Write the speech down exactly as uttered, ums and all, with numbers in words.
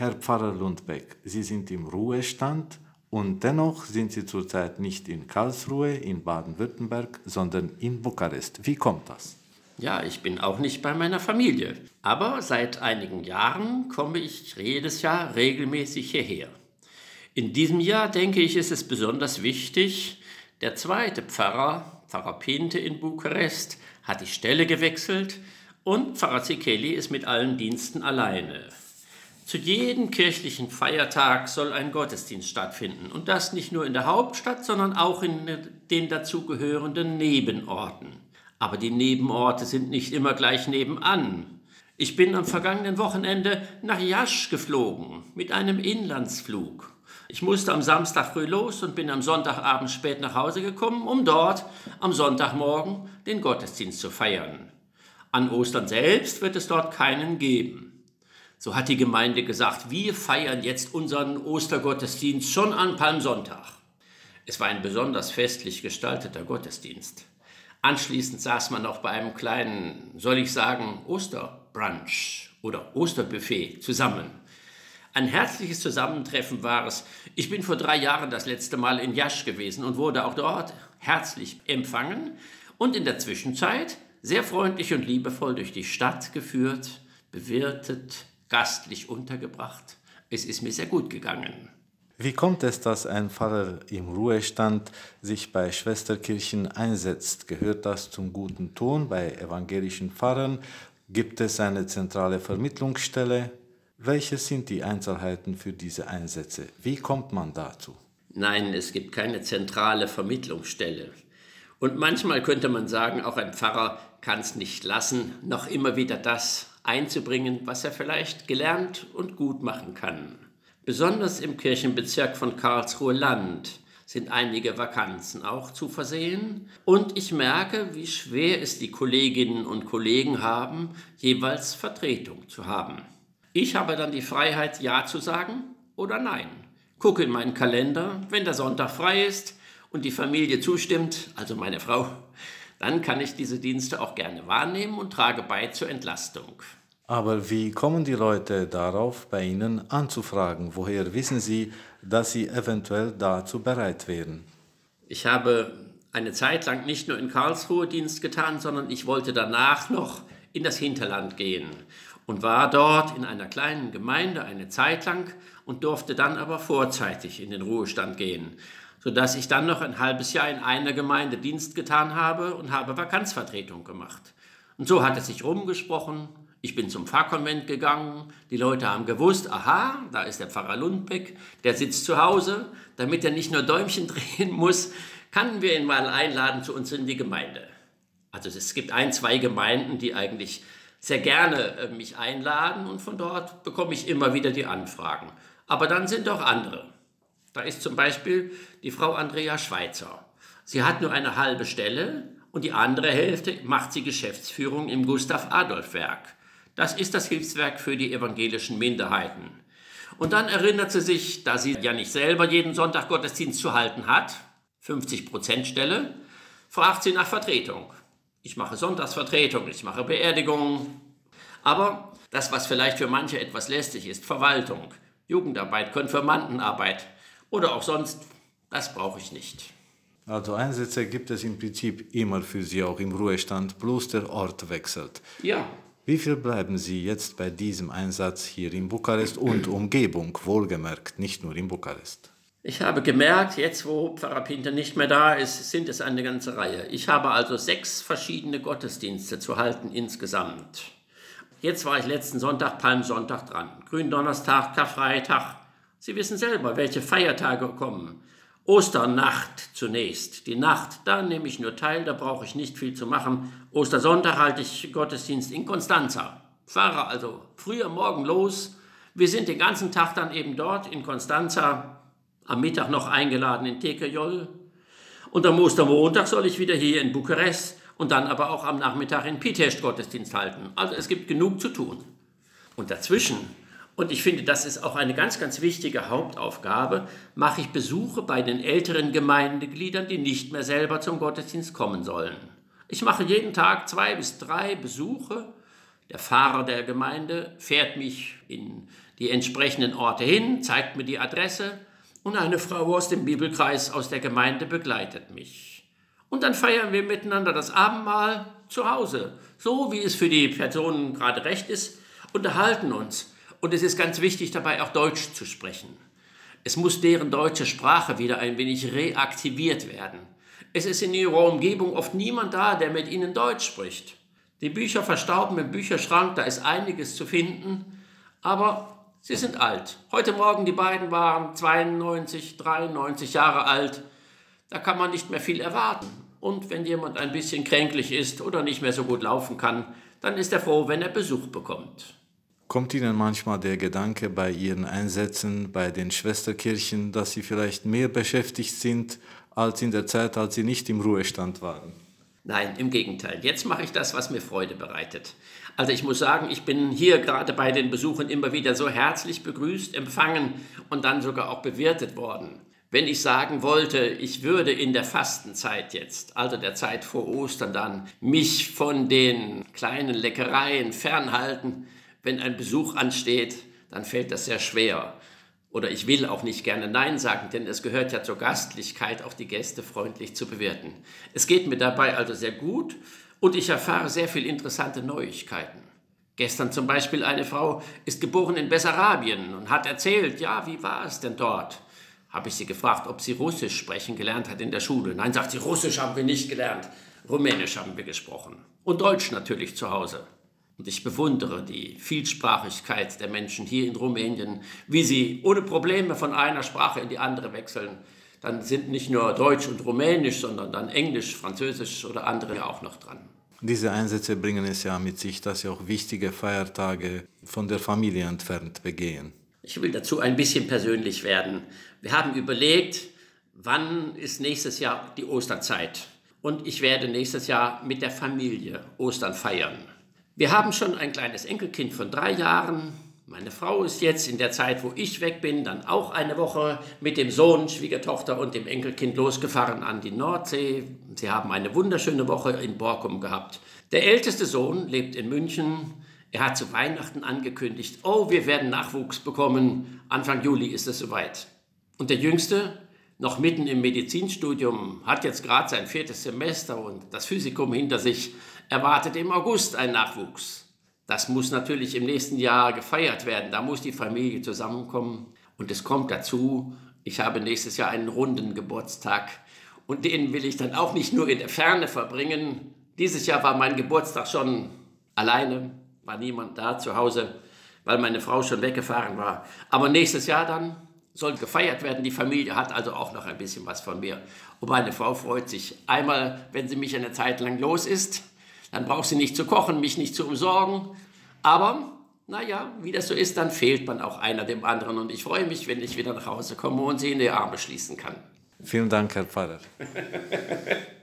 Herr Pfarrer Lundbäck, Sie sind im Ruhestand und dennoch sind Sie zurzeit nicht in Karlsruhe, in Baden-Württemberg, sondern in Bukarest. Wie kommt das? Ja, ich bin auch nicht bei meiner Familie. Aber seit einigen Jahren komme ich jedes Jahr regelmäßig hierher. In diesem Jahr, denke ich, ist es besonders wichtig, der zweite Pfarrer, Pfarrer Pinte in Bukarest, hat die Stelle gewechselt und Pfarrer Zikeli ist mit allen Diensten alleine. Zu jedem kirchlichen Feiertag soll ein Gottesdienst stattfinden. Und das nicht nur in der Hauptstadt, sondern auch in den dazugehörenden Nebenorten. Aber die Nebenorte sind nicht immer gleich nebenan. Ich bin am vergangenen Wochenende nach Iași geflogen mit einem Inlandsflug. Ich musste am Samstag früh los und bin am Sonntagabend spät nach Hause gekommen, um dort am Sonntagmorgen den Gottesdienst zu feiern. An Ostern selbst wird es dort keinen geben. So hat die Gemeinde gesagt, wir feiern jetzt unseren Ostergottesdienst schon an Palmsonntag. Es war ein besonders festlich gestalteter Gottesdienst. Anschließend saß man noch bei einem kleinen, soll ich sagen, Osterbrunch oder Osterbuffet zusammen. Ein herzliches Zusammentreffen war es. Ich bin vor drei Jahren das letzte Mal in Iași gewesen und wurde auch dort herzlich empfangen und in der Zwischenzeit sehr freundlich und liebevoll durch die Stadt geführt, bewirtet, gastlich untergebracht. Es ist mir sehr gut gegangen. Wie kommt es, dass ein Pfarrer im Ruhestand sich bei Schwesterkirchen einsetzt? Gehört das zum guten Ton bei evangelischen Pfarrern? Gibt es eine zentrale Vermittlungsstelle? Welche sind die Einzelheiten für diese Einsätze? Wie kommt man dazu? Nein, es gibt keine zentrale Vermittlungsstelle. Und manchmal könnte man sagen, auch ein Pfarrer kann es nicht lassen, noch immer wieder das einzubringen, was er vielleicht gelernt und gut machen kann. Besonders im Kirchenbezirk von Karlsruhe-Land sind einige Vakanzen auch zu versehen. Und ich merke, wie schwer es die Kolleginnen und Kollegen haben, jeweils Vertretung zu haben. Ich habe dann die Freiheit, Ja zu sagen oder Nein. Gucke in meinen Kalender, wenn der Sonntag frei ist und die Familie zustimmt, also meine Frau, dann kann ich diese Dienste auch gerne wahrnehmen und trage bei zur Entlastung. Aber wie kommen die Leute darauf, bei Ihnen anzufragen? Woher wissen Sie, dass Sie eventuell dazu bereit wären? Ich habe eine Zeit lang nicht nur in Karlsruhe Dienst getan, sondern ich wollte danach noch in das Hinterland gehen und war dort in einer kleinen Gemeinde eine Zeit lang und durfte dann aber vorzeitig in den Ruhestand gehen, sodass ich dann noch ein halbes Jahr in einer Gemeinde Dienst getan habe und habe Vakanzvertretung gemacht. Und so hat es sich rumgesprochen. Ich bin zum Pfarrkonvent gegangen, die Leute haben gewusst, aha, da ist der Pfarrer Lundbäck, der sitzt zu Hause, damit er nicht nur Däumchen drehen muss, können wir ihn mal einladen zu uns in die Gemeinde. Also es gibt ein, zwei Gemeinden, die eigentlich sehr gerne äh, mich einladen und von dort bekomme ich immer wieder die Anfragen. Aber dann sind auch andere. Da ist zum Beispiel die Frau Andrea Schweitzer. Sie hat nur eine halbe Stelle und die andere Hälfte macht sie Geschäftsführung im Gustav-Adolf-Werk. Das ist das Hilfswerk für die evangelischen Minderheiten. Und dann erinnert sie sich, da sie ja nicht selber jeden Sonntag Gottesdienst zu halten hat, fünfzig Prozent Stelle, fragt sie nach Vertretung. Ich mache Sonntagsvertretung, ich mache Beerdigungen. Aber das, was vielleicht für manche etwas lästig ist, Verwaltung, Jugendarbeit, Konfirmandenarbeit oder auch sonst, das brauche ich nicht. Also Einsätze gibt es im Prinzip immer für Sie, auch im Ruhestand, bloß der Ort wechselt. Ja. Wie viel bleiben Sie jetzt bei diesem Einsatz hier in Bukarest und Umgebung, wohlgemerkt, nicht nur in Bukarest? Ich habe gemerkt, jetzt wo Pfarrer Pinte nicht mehr da ist, sind es eine ganze Reihe. Ich habe also sechs verschiedene Gottesdienste zu halten insgesamt. Jetzt war ich letzten Sonntag, Palmsonntag dran. Gründonnerstag, Karfreitag. Sie wissen selber, welche Feiertage kommen. Osternacht zunächst. Die Nacht, da nehme ich nur teil, da brauche ich nicht viel zu machen. Ostersonntag halte ich Gottesdienst in Constanța. Fahre also früh am Morgen los. Wir sind den ganzen Tag dann eben dort in Constanța. Am Mittag noch eingeladen in Tekejol. Und am Ostermontag soll ich wieder hier in Bukarest und dann aber auch am Nachmittag in Pitești Gottesdienst halten. Also es gibt genug zu tun. Und dazwischen, und ich finde, das ist auch eine ganz, ganz wichtige Hauptaufgabe, mache ich Besuche bei den älteren Gemeindegliedern, die nicht mehr selber zum Gottesdienst kommen sollen. Ich mache jeden Tag zwei bis drei Besuche. Der Pfarrer der Gemeinde fährt mich in die entsprechenden Orte hin, zeigt mir die Adresse und eine Frau aus dem Bibelkreis aus der Gemeinde begleitet mich. Und dann feiern wir miteinander das Abendmahl zu Hause, so wie es für die Personen gerade recht ist, unterhalten uns. Und es ist ganz wichtig dabei auch Deutsch zu sprechen. Es muss deren deutsche Sprache wieder ein wenig reaktiviert werden. Es ist in ihrer Umgebung oft niemand da, der mit ihnen Deutsch spricht. Die Bücher verstauben im Bücherschrank, da ist einiges zu finden, aber sie sind alt. Heute Morgen die beiden waren zweiundneunzig, dreiundneunzig Jahre alt. Da kann man nicht mehr viel erwarten. Und wenn jemand ein bisschen kränklich ist oder nicht mehr so gut laufen kann, dann ist er froh, wenn er Besuch bekommt. Kommt Ihnen manchmal der Gedanke bei Ihren Einsätzen bei den Schwesterkirchen, dass Sie vielleicht mehr beschäftigt sind als in der Zeit, als Sie nicht im Ruhestand waren? Nein, im Gegenteil. Jetzt mache ich das, was mir Freude bereitet. Also ich muss sagen, ich bin hier gerade bei den Besuchen immer wieder so herzlich begrüßt, empfangen und dann sogar auch bewirtet worden. Wenn ich sagen wollte, ich würde in der Fastenzeit jetzt, also der Zeit vor Ostern dann, mich von den kleinen Leckereien fernhalten, wenn ein Besuch ansteht, dann fällt das sehr schwer. Oder ich will auch nicht gerne Nein sagen, denn es gehört ja zur Gastlichkeit, auch die Gäste freundlich zu bewirten. Es geht mir dabei also sehr gut und ich erfahre sehr viele interessante Neuigkeiten. Gestern zum Beispiel eine Frau ist geboren in Bessarabien und hat erzählt, ja, wie war es denn dort? Habe ich sie gefragt, ob sie Russisch sprechen gelernt hat in der Schule. Nein, sagt sie, Russisch haben wir nicht gelernt, Rumänisch haben wir gesprochen und Deutsch natürlich zu Hause. Und ich bewundere die Vielsprachigkeit der Menschen hier in Rumänien, wie sie ohne Probleme von einer Sprache in die andere wechseln. Dann sind nicht nur Deutsch und Rumänisch, sondern dann Englisch, Französisch oder andere auch noch dran. Diese Einsätze bringen es ja mit sich, dass Sie auch wichtige Feiertage von der Familie entfernt begehen. Ich will dazu ein bisschen persönlich werden. Wir haben überlegt, wann ist nächstes Jahr die Osterzeit. Und ich werde nächstes Jahr mit der Familie Ostern feiern. Wir haben schon ein kleines Enkelkind von drei Jahren. Meine Frau ist jetzt in der Zeit, wo ich weg bin, dann auch eine Woche mit dem Sohn, Schwiegertochter und dem Enkelkind losgefahren an die Nordsee. Sie haben eine wunderschöne Woche in Borkum gehabt. Der älteste Sohn lebt in München. Er hat zu Weihnachten angekündigt, oh, wir werden Nachwuchs bekommen. Anfang Juli ist es soweit. Und der Jüngste, noch mitten im Medizinstudium, hat jetzt gerade sein viertes Semester und das Physikum hinter sich, erwartet im August einen Nachwuchs. Das muss natürlich im nächsten Jahr gefeiert werden. Da muss die Familie zusammenkommen. Und es kommt dazu, ich habe nächstes Jahr einen runden Geburtstag. Und den will ich dann auch nicht nur in der Ferne verbringen. Dieses Jahr war mein Geburtstag schon alleine, war niemand da zu Hause, weil meine Frau schon weggefahren war. Aber nächstes Jahr dann soll gefeiert werden. Die Familie hat also auch noch ein bisschen was von mir. Und meine Frau freut sich einmal, wenn sie mich eine Zeit lang los ist. Dann braucht sie nicht zu kochen, mich nicht zu umsorgen. Aber, naja, wie das so ist, dann fehlt man auch einer dem anderen. Und ich freue mich, wenn ich wieder nach Hause komme und sie in die Arme schließen kann. Vielen Dank, Herr Pfarrer.